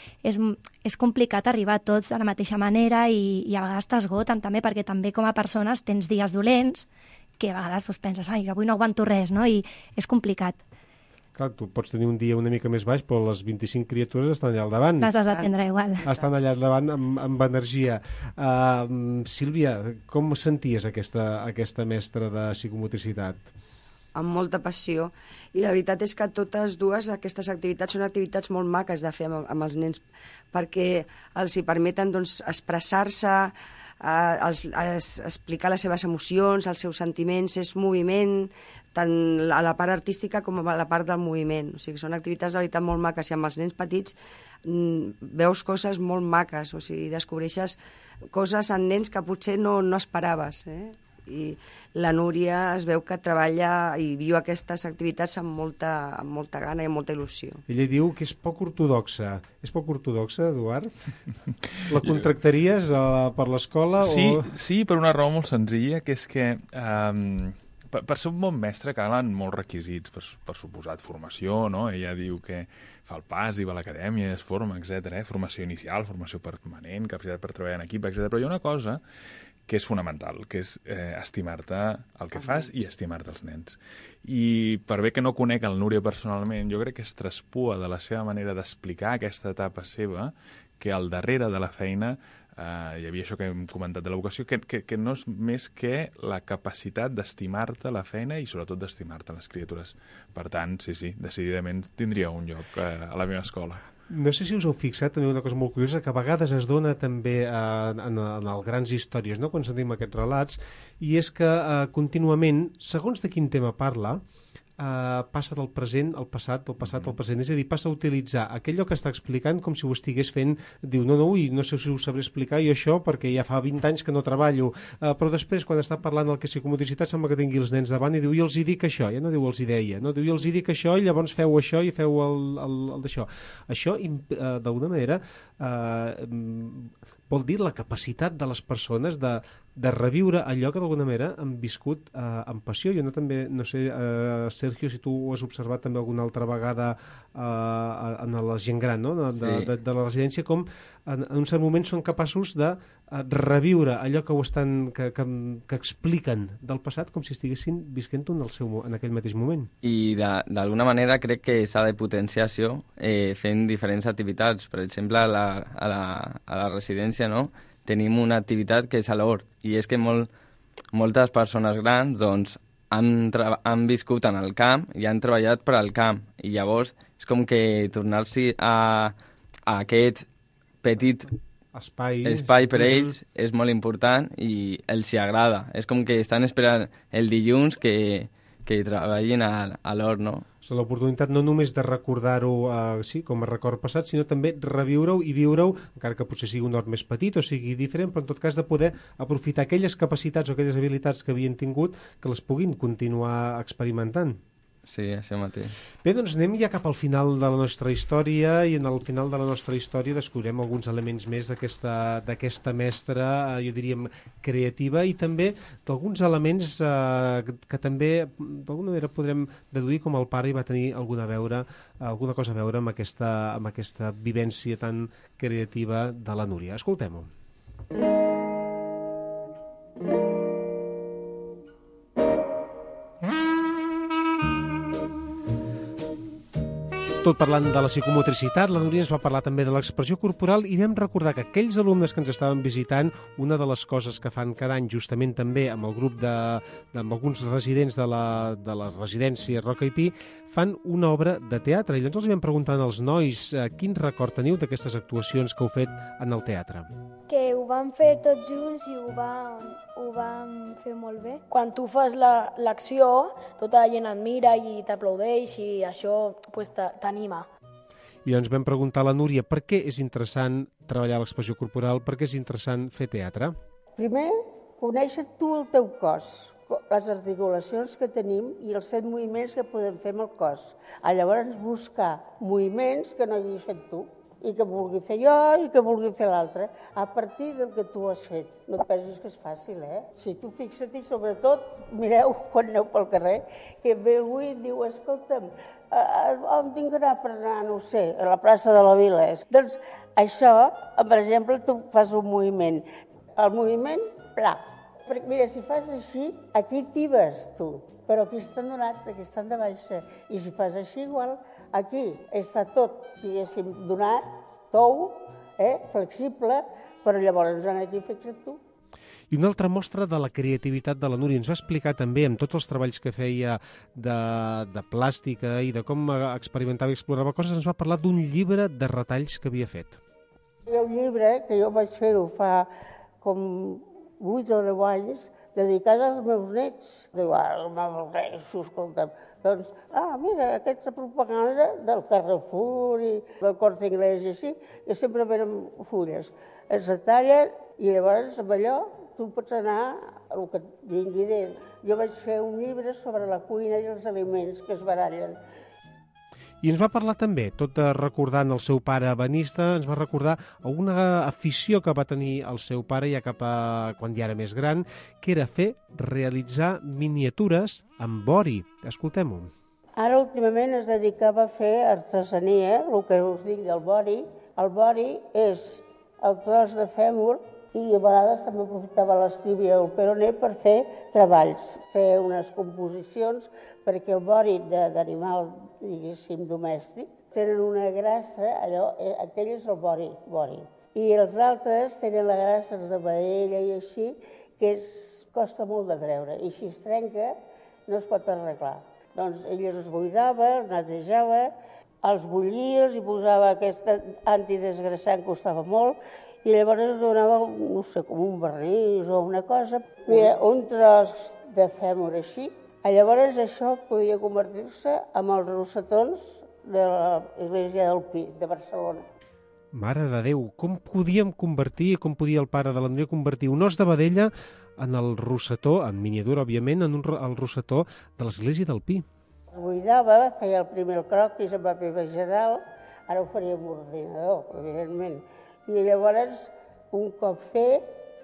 és complicat arribar a tots de la mateixa manera i a vegades t'esgoten també, perquè també com a persones tens dies dolents que a vegades penses, ai, avui no aguanto res, no? I és complicat. Clar, tu pots tenir un dia una mica més baix, però les 25 criatures estan allà al davant. Les has d'atendre igual. Estan allà al davant amb energia. Sílvia, com senties aquesta mestra de psicomotricitat? Amb molta passió, i la veritat és que totes dues aquestes activitats són activitats molt maques de fer amb els nens, perquè els hi permeten expressar-se, explicar les seves emocions, els seus sentiments, és moviment, tant a la part artística com a la part del moviment. O sigui, són activitats de veritat molt maques, i amb els nens petits veus coses molt maques, o sigui, descobreixes coses en nens que potser no esperaves, i la Núria es veu que treballa i viu aquestes activitats amb molta gana i amb molta il·lusió. Ella diu que és poc ortodoxa. És poc ortodoxa, Eduard? La contractaries per l'escola? Sí, per una raó molt senzilla, que és que per ser un bon mestre calen molts requisits, per suposat formació, no? Ella diu que fa el pas i va a l'acadèmia, es forma, etc. Formació inicial, formació permanent, capacitat per treballar en equip, etc. Però hi ha una cosa que és fonamental, que és estimar-te el que fas i estimar-te els nens. I per bé que no conec el Núria personalment, jo crec que es traspua de la seva manera d'explicar aquesta etapa seva, que al darrere de la feina hi havia això que hem comentat de la vocació, que no és més que la capacitat d'estimar-te la feina i sobretot d'estimar-te les criatures. Per tant, sí, decididament tindria un lloc a la meva escola. No sé si us heu fixat també una cosa molt curiosa, que a vegades es dona també en les grans històries, no?, quan sentim aquests relats, i és que contínuament, segons de quin tema parla, passa del present al passat, del passat al present. És a dir, passa a utilitzar aquell que està explicant com si ho estigués fent. Diu, no sé si ho sabré explicar jo això perquè ja fa 20 anys que no treballo. Però després, quan està parlant del que és psicomotricitat, sembla que tingui els nens davant i diu, i els hi dic això. Ja no diu els hi deia, no? Diu, i els hi dic això i llavors feu això i feu el d'això. Això, d'alguna manera, vol dir la capacitat de les persones de reviure allò que d'alguna manera han viscut amb passió. Jo no sé, Sergio, si tu ho has observat també alguna altra vegada en la gent gran, no?, de la residència, com en un cert moment són capaços de reviure allò que expliquen del passat com si estiguessin visquent-ho en aquell mateix moment. I d'alguna manera crec que s'ha de potenciar això fent diferents activitats. Per exemple, a la residència, no?, tenim una activitat que és a l'hort, i és que moltes persones grans doncs, han viscut en el camp i han treballat per al camp, i llavors és com que tornar-s'hi a aquest petit espai per ells és molt important i els hi agrada. És com que estan esperant el dilluns que treballin a l'hort, no? L'oportunitat no només de recordar-ho com a record passat, sinó també reviure-ho i viure-ho, encara que potser sigui un hort més petit o sigui diferent, però en tot cas de poder aprofitar aquelles capacitats o aquelles habilitats que havien tingut, que les puguin continuar experimentant. Sí, això mateix. Bé, doncs anem ja cap al final de la nostra història, i en el final de la nostra història descobrirem alguns elements més d'aquesta mestra, jo diríem, creativa, i també d'alguns elements que també d'alguna manera podrem deduir com el pare hi va tenir alguna cosa a veure amb aquesta vivència tan creativa de la Núria. Escoltem-ho. Tot parlant de la psicomotricitat, la Núria ens va parlar també de l'expressió corporal, i vam recordar que aquells alumnes que ens estaven visitant, una de les coses que fan cada any, justament també amb el grup amb alguns residents de la residència Roca i Pi, fan una obra de teatre. I llavors els vam preguntar als nois quin record teniu d'aquestes actuacions que heu fet en el teatre. Que ho vam fer tots junts i ho vam fer molt bé. Quan tu fas l'acció, tota la gent et mira i t'aplaudeix i això pues, t'anima. I doncs vam preguntar a la Núria per què és interessant treballar l'expressió corporal, per què és interessant fer teatre. Primer, conèixer tu el teu cos, les articulacions que tenim i els 7 moviments que podem fer amb el cos. Llavors buscar moviments que no hagis fet tu, i que vulgui fer jo i que vulgui fer l'altre, a partir del que tu has fet. No et pensis que és fàcil, Si tu fixa't, i sobretot, mireu quan aneu pel carrer, que ve algú i et diu, escolta'm, on tinc que anar per anar, no ho sé, a la plaça de la Vila. Doncs això, per exemple, tu fas un moviment. El moviment, pla. Perquè, mira, si fas així, aquí tibes tu, però aquí estan donats, aquí estan de baixa. I si fas així, igual, aquí està tot, diguéssim, donat, tou, flexible, però llavors aquí fixa't tu. I una altra mostra de la creativitat de la Núria ens va explicar també, amb tots els treballs que feia de plàstica i de com experimentava i explorava coses, ens va parlar d'un llibre de retalls que havia fet. Hi ha un llibre que jo vaig fer-ho fa com 8 o 10 anys, dedicat als meus nets. Diu, els meus nets, escolta'm. Doncs, mira, aquesta propaganda del Carrefour i del Corte Inglés i així, que sempre venen fulles. Es retallen i llavors amb allò tu pots anar el que et vingui d'ell. Jo vaig fer un llibre sobre la cuina i els aliments que es barallen. I ens va parlar també, tot recordant el seu pare ebenista, ens va recordar una afició que va tenir el seu pare ja cap a quan ja era més gran, que era realitzar miniatures amb vori. Escoltem-ho. Ara últimament es dedicava a fer artesania, el que us dic del vori. El vori és el tros de fèmur i a vegades també aprofitava l'estíbia o el peroné per fer treballs, fer unes composicions, perquè el vori d'animal, diguéssim, domèstic, tenen una grassa, aquell és el vori. I els altres tenen la grassa de vedella i així, que costa molt de treure, i si es trenca no es pot arreglar. Doncs ell es buidava, els netejava, els bullia, i posava aquest antidesgrassant, costava molt, i llavors donava, no sé, com un vernís o una cosa. Mira, un tros de fèmur així. Llavors això podia convertir-se en els rosetons de l'església del Pi, de Barcelona. Mare de Déu, com podíem convertir, com podia el pare de la Núria convertir un os de vedella en el rosetó, en miniatura, òbviament, en el rosetó de l'església del Pi. Es buidava, feia el primer el croquis amb paper vegetal, ara ho faria amb ordinador, evidentment. I llavors, un cop fet,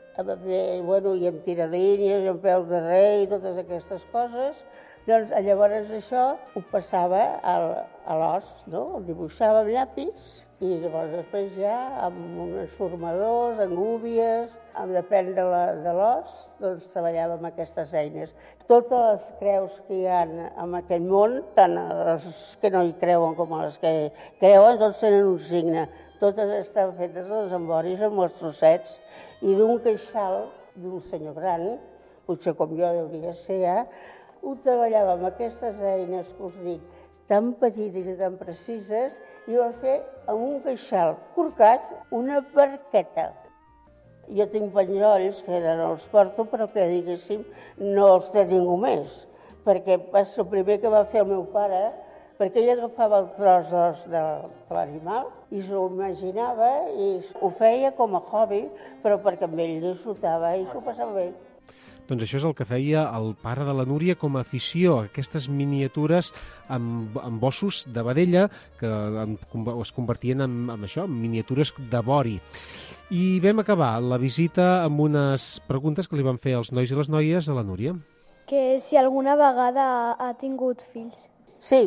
i amb tiralínies, i amb peus de rei, i totes aquestes coses, doncs llavors això ho passava a l'os, no? El dibuixava amb llapis, i llavors després ja amb uns formadors, amb gúbies, depèn de l'os, doncs treballava amb aquestes eines. Totes les creus que hi ha en aquest món, tant les que no hi creuen com les que creuen, tots tenen un signe. Totes estan fetes amb voris, amb els trossets, i d'un queixal d'un senyor gran, potser com jo hauria de ser ja, ho treballava amb aquestes eines que us dic, tan petites i tan precises, i va fer amb un queixal corcat una barqueta. Jo tinc penjolls que no els porto, però que, diguéssim, no els té ningú més, perquè va ser el primer que va fer el meu pare, perquè ell agafava el tros d'os de l'animal i s'ho imaginava i ho feia com a hobby, però perquè amb ell disfrutava i s'ho passava bé. Doncs això és el que feia el pare de la Núria com a afició, aquestes miniatures amb ossos de vedella que es convertien en això, en miniatures de vori. I vam acabar la visita amb unes preguntes que li van fer els nois i les noies a la Núria. Que si alguna vegada ha tingut fills. Sí,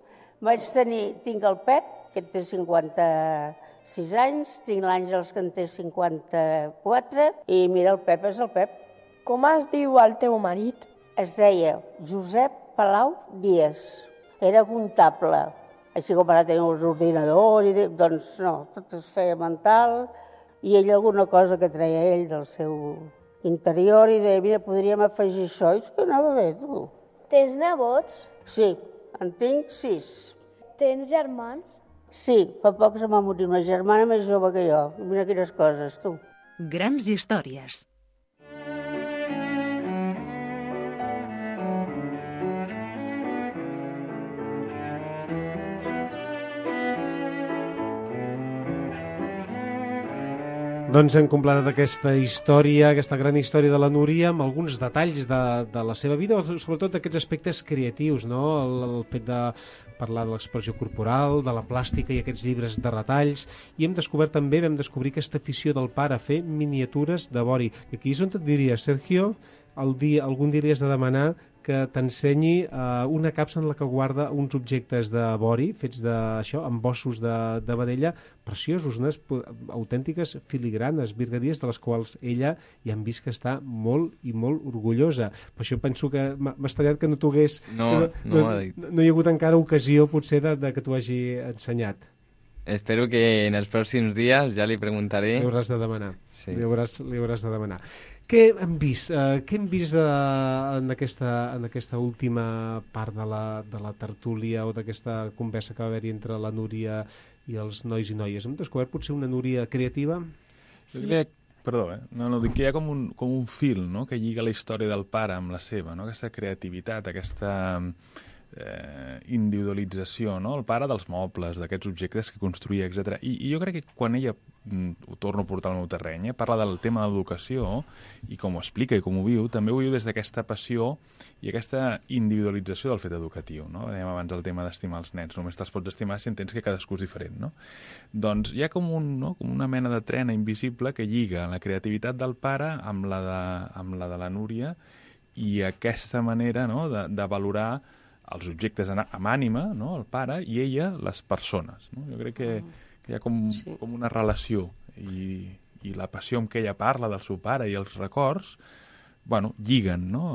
tinc el Pep, que té 56 anys, tinc l'Àngels, que en té 54, i mira, el Pep és el Pep. Com es diu el teu marit? Es deia Josep Palau Díaz. Era comptable. Així com ara teniu els ordinadors, doncs no, tot es feia mental, i ell alguna cosa que treia ell del seu interior i deia, mira, podríem afegir això, i és que anava bé, tu. Tens nebots? Sí, en tinc 6. Tens germans? Sí, fa poc se m'ha morit una germana més jove que jo. Mira quines coses, tu. Grans històries. Doncs hem completat aquesta història, aquesta gran història de la Núria, amb alguns detalls de la seva vida, sobretot aquests aspectes creatius, no? El fet de parlar de l'expressió corporal, de la plàstica i aquests llibres de retalls, i vam descobrir aquesta afició del pare a fer miniatures de vori. I aquí és on et diria, Sergio, algun dia li has de demanar que t'ensenyi una capsa en la que guarda uns objectes de vori fets d'això, amb ossos de vedella preciosos, unes autèntiques filigranes, virgueries de les quals ella ja hem vist que està molt i molt orgullosa. Per això penso que m'ha estranyat que no t'ho hagués... No hi ha hagut encara ocasió potser de que t'ho hagi ensenyat. Espero que en els pròxims dies ja li preguntaré. Li hauràs de demanar. Sí. Li hauràs de demanar. Què hem vist? Què hem vist en aquesta última part de la tertúlia o d'aquesta conversa que va haver-hi entre la Núria i els nois i noies? Hem descobert potser una Núria creativa? Sí. Perdó, dic que hi ha com un fil, no?, que lliga la història del pare amb la seva, no? Aquesta creativitat, aquesta individualització, no? El pare dels mobles, d'aquests objectes que construïa, etc. I jo crec que quan ella, ho torno a portar al meu terreny, parla del tema de l'educació i com ho explica i com ho viu, també ho viu des d'aquesta passió i aquesta individualització del fet educatiu, no? Dèiem abans el tema d'estimar els nens, només te'ls pots estimar si entens que cadascú és diferent, no? Doncs hi ha com una mena de trena invisible que lliga la creativitat del pare amb la de la Núria i aquesta manera, no?, de valorar els objectes amb ànima, no?, el pare, i ella, les persones. No? Jo crec que hi ha com una relació i la passió amb què ella parla del seu pare i els records, bueno, lliguen, no?,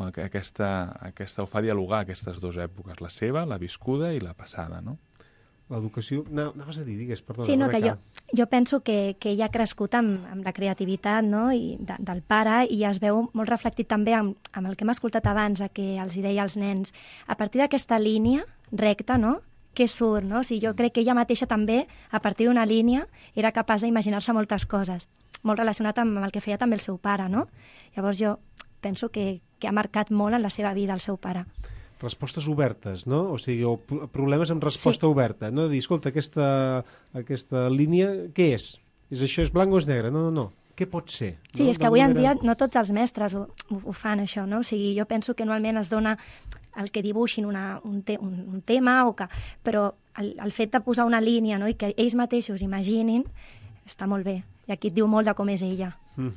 ho fa dialogar aquestes dues èpoques, la seva, la viscuda i la passada, no? L'educació... Anaves a dir, digues, perdona. Sí, no, que jo penso que ella ha crescut amb la creativitat, no?, del pare, i es veu molt reflectit també amb el que hem escoltat abans, que els hi deia als nens. A partir d'aquesta línia recta, no?, què surt, no? O sigui, jo crec que ella mateixa també, a partir d'una línia, era capaç d'imaginar-se moltes coses, molt relacionat amb el que feia també el seu pare, no? Llavors jo penso que ha marcat molt en la seva vida el seu pare. Respostes obertes, no? O sigui, problemes amb resposta oberta, no? De dir, escolta, aquesta línia, què és? És això, és blanc o és negre? No. Què pot ser? Sí, no? És que avui en dia no tots els mestres ho fan, això, no? O sigui, jo penso que normalment es dona el que dibuixin un tema, però el fet de posar una línia, no?, i que ells mateixos imaginin, està molt bé. I aquí et diu molt de com és ella.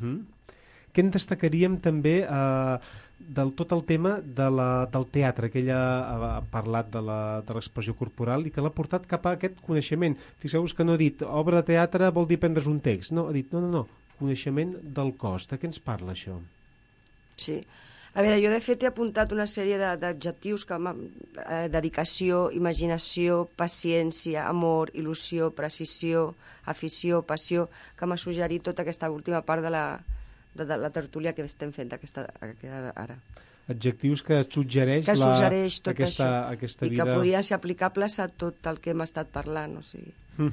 Què en destacaríem també del tot el tema del teatre, que ella ha parlat de l'expressió corporal i que l'ha portat cap a aquest coneixement. Fixeu-vos que no ha dit obra de teatre vol dir prendre's un text, no, ha dit no, coneixement del cos. De què ens parla això? Sí. A veure, jo de fet he apuntat una sèrie d'adjectius com dedicació, imaginació, paciència, amor, il·lusió, precisió, afició, passió, que m'ha suggerit tota aquesta última part de la tertúlia que estem fent ara. Adjectius que suggereix tot aquesta vida. I que podrien ser aplicables a tot el que hem estat parlant, o sigui.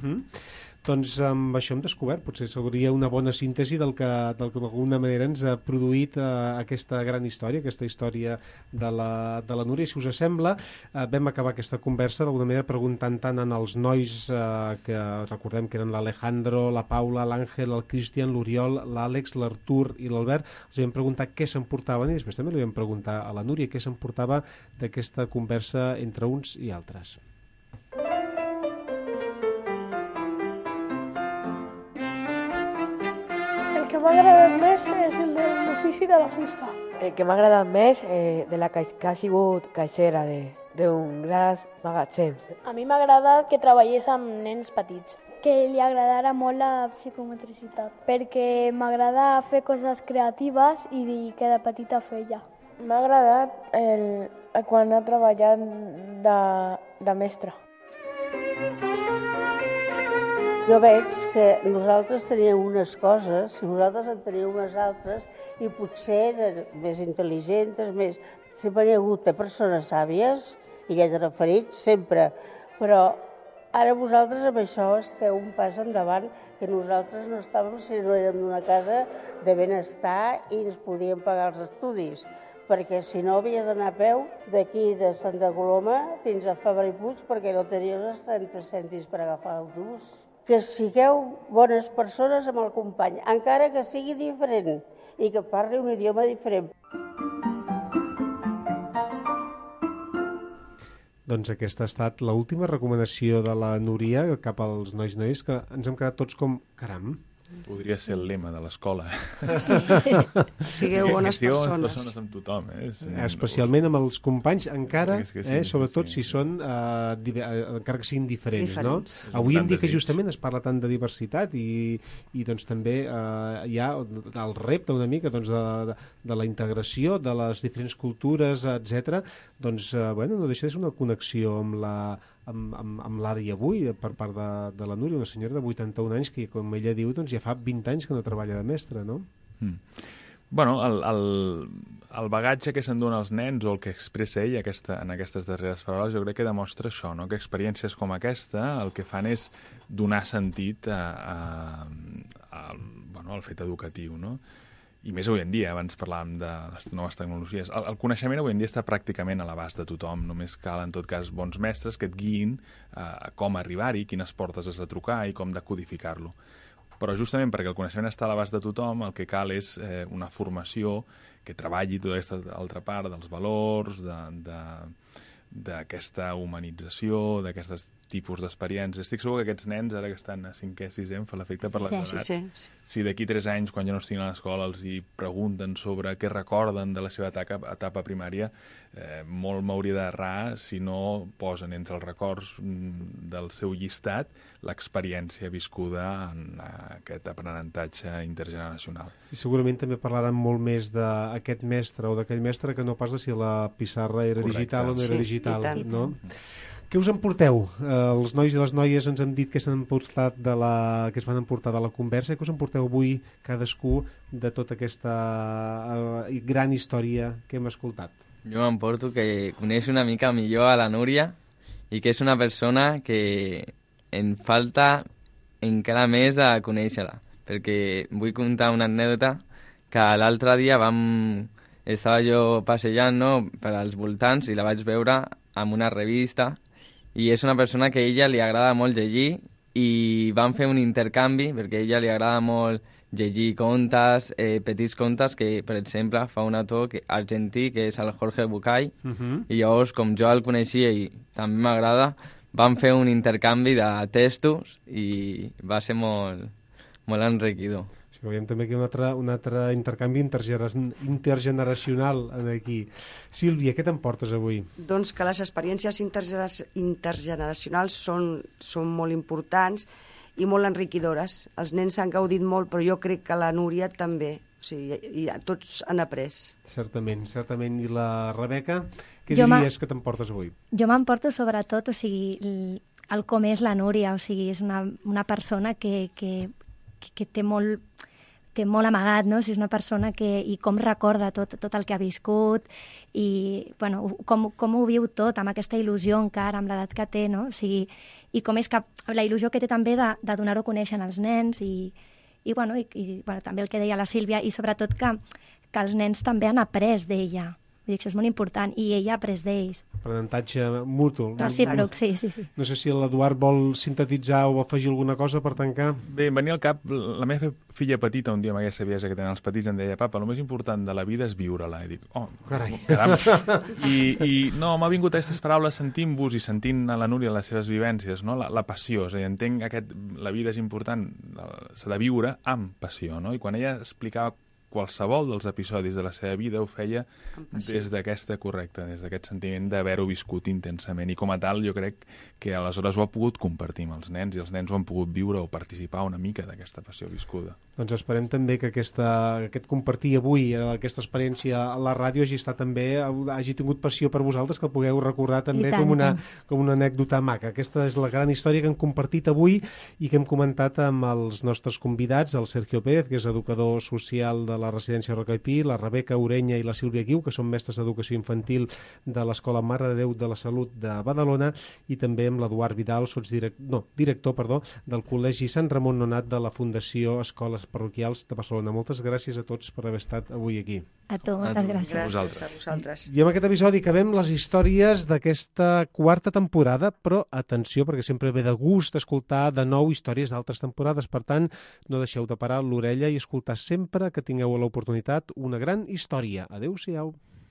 Doncs amb això hem descobert, potser seria una bona síntesi del que d'alguna manera ens ha produït aquesta gran història, aquesta història de la Núria. Si us sembla, vam acabar aquesta conversa d'alguna manera preguntant tant als nois que recordem que eren l'Alejandro, la Paula, l'Àngel, el Cristian, l'Oriol, l'Àlex, l'Artur i l'Albert. Els vam preguntar què s'emportaven i després també li vam preguntar a la Núria què s'emportava d'aquesta conversa entre uns i altres. El que m'ha agradat més és el de l'ofici de la fusta. El que m'ha agradat més de la que ha sigut caixera d'un gran magatzem. A mi m'ha agradat que treballés amb nens petits. Que li agradara molt la psicometricitat, perquè m'agrada fer coses creatives i que de petita feia. M'ha agradat quan ha treballat de mestre. Jo veig que nosaltres teníem unes coses i vosaltres en teníeu unes altres i potser més intel·ligents, més... Sempre hi ha hagut persones sàvies i ja t'he referit, sempre, però ara vosaltres amb això esteu un pas endavant, que nosaltres no estàvem, si no érem d'una casa de benestar i ens podíem pagar els estudis, perquè si no havies d'anar a peu d'aquí de Santa Coloma fins a Fabra i Puig perquè no tenies els 30 cèntims per agafar l'autobús. Que sigueu bones persones amb el company, encara que sigui diferent i que parli un idioma diferent. Doncs aquesta ha estat l'última recomanació de la Núria cap als nois, que ens hem quedat tots com, caram. Podria ser el lema de l'escola. Sí. Sigueu bones persones amb tothom. Especialment amb els companys, encara, sobretot si són, encara que siguin diferents. No? Avui en dia que justament es parla tant de diversitat i doncs també hi ha el repte una mica doncs, de la integració de les diferents cultures, etc. Doncs, no deixa de ser una connexió amb l'ara i avui per part de la Núria, una senyora de 81 anys que, com ella diu, doncs ja fa 20 anys que no treballa de mestra, no? Bueno, el bagatge que s'endona als nens o el que expressa ell en aquestes darreres paraules jo crec que demostra això, no? Que experiències com aquesta el que fan és donar sentit al fet educatiu, no? i més avui en dia, abans parlàvem de les noves tecnologies. El coneixement avui en dia està pràcticament a l'abast de tothom, només cal, en tot cas, bons mestres que et guiïn a com arribar-hi, quines portes has de trucar i com decodificar-lo. Però justament perquè el coneixement està a l'abast de tothom, el que cal és una formació que treballi tota aquesta altra part dels valors, d'aquesta humanització, d'aquestes tipus d'experiències. Estic segur que aquests nens, ara que estan a 5è, 6è, em fa l'efecte per les edats. Sí. Si d'aquí 3 anys, quan ja no estiguin a l'escola, els hi pregunten sobre què recorden de la seva etapa primària, molt m'hauria d'errar si no posen entre els records del seu llistat l'experiència viscuda en aquest aprenentatge intergeneracional. I segurament també parlaran molt més d'aquest mestre o d'aquell mestre que no pas de si la pissarra era digital o no era digital, no? Què us emporteu? Els nois i les noies ens han dit que s'han emportat que es van emportar de la conversa. Què us emporteu avui cadascú de tota aquesta gran història que hem escoltat? Jo m'emporto que coneix una mica millor a la Núria i que és una persona que em falta encara més de conèixer-la, perquè vull contar una anècdota que l'altre dia estava jo passejant, no, per als voltants i la vaig veure en una revista i és una persona que a ella li agrada molt llegir i vam fer un intercanvi perquè a ella li agrada molt llegir contes, petits contes que, per exemple, fa un autor argentí que és el Jorge Bucay i llavors, com jo el coneixia i també m'agrada, vam fer un intercanvi de textos i va ser molt enriquidor. Veiem també aquí un altre intercanvi intergeneracional aquí. Sílvia, què t'emportes avui? Doncs que les experiències intergeneracionals són molt importants i molt enriquidores. Els nens s'han gaudit molt, però jo crec que la Núria també. O sigui, tots han après. Certament. I la Rebeca, què diries que t'emportes avui? Jo m'emporto sobretot, el com és la Núria. O sigui, és una persona que té molt amagat, no? Si és una persona i com recorda tot el que ha viscut i com ho viu tot, amb aquesta il·lusió encara, amb l'edat que té, no? O sigui, i com és que la il·lusió que té també de donar-ho a conèixer als nens i també el que deia la Sílvia i sobretot que els nens també han après d'ella. Vull dir, això és molt important, i ella ha après d'ells. Aprenentatge mutu. Recíproc, sí. No sé si l'Eduard vol sintetitzar o afegir alguna cosa per tancar. Bé, em venia al cap, la meva filla petita un dia amb aquesta saviesa que tenen els petits em deia, papa, el més important de la vida és viure-la. I dic, carai. I no, m'ha vingut aquestes paraules sentint-vos i sentint a la Núria les seves vivències, no? La passió, és a dir, entenc la vida és important, s'ha de viure amb passió, no? I quan ella explicava qualsevol dels episodis de la seva vida ho feia des d'aquest sentiment d'haver-ho viscut intensament, i com a tal jo crec que aleshores ho ha pogut compartir amb els nens i els nens ho han pogut viure o participar una mica d'aquesta passió viscuda. Doncs esperem també que aquest compartir avui, aquesta experiència a la ràdio hagi tingut passió per vosaltres, que el pugueu recordar també com una anècdota maca. Aquesta és la gran història que hem compartit avui i que hem comentat amb els nostres convidats, el Sergio Pérez, que és educador social de la residència Roca i Pi, la Rebeca Urenya i la Sílvia Guiu, que són mestres d'educació infantil de l'Escola Mare de Déu de la Salut de Badalona, i també amb l'Eduard Vidal, director del Col·legi Sant Ramon Nonat de la Fundació Escoles Parroquials de Barcelona. Moltes gràcies a tots per haver estat avui aquí. A tu, moltes gràcies. Gràcies a vosaltres. I amb aquest episodi acabem les històries d'aquesta 4ª temporada, però atenció, perquè sempre ve de gust escoltar de nou històries d'altres temporades. Per tant, no deixeu de parar l'orella i escoltar sempre que tingueu l'oportunitat una gran història. Adéu-siau.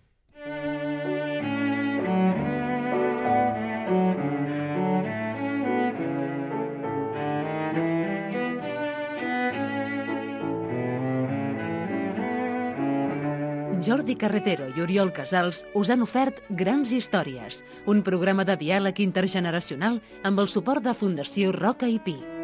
Jordi Carretero i Oriol Casals us han ofert Grans Històries, un programa de diàleg intergeneracional amb el suport de Fundació Roca i Pi.